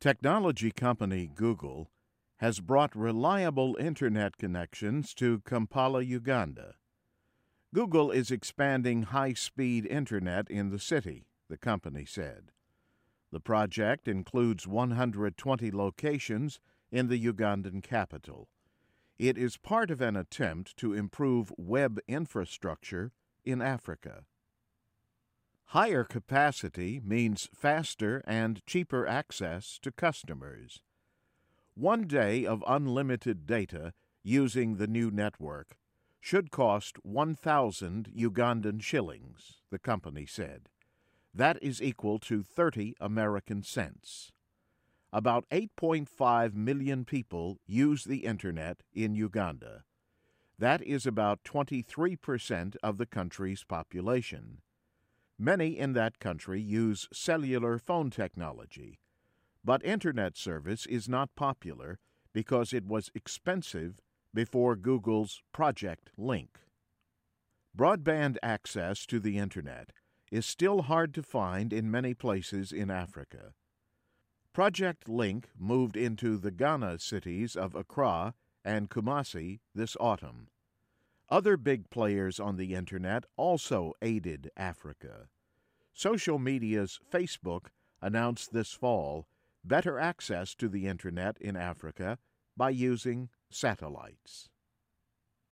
Technology company Google has brought reliable internet connections to Kampala, Uganda. Google is expanding high-speed internet in the city, the company said. The project includes 120 locations in the Ugandan capital. It is part of an attempt to improve web infrastructure in Africa. Higher capacity means faster and cheaper access to customers. One day of unlimited data using the new network should cost 1,000 Ugandan shillings, the company said. That is equal to 30 American cents. About 8.5 million people use the Internet in Uganda. That is about 23% of the country's population. Many in that country use cellular phone technology, but Internet service is not popular because it was expensive before Google's Project Link. Broadband access to the Internet is still hard to find in many places in Africa. Project Link moved into the Ghana cities of Accra and Kumasi this autumn. Other big players on the Internet also aided Africa. Social media's Facebook announced this fall better access to the Internet in Africa by using satellites.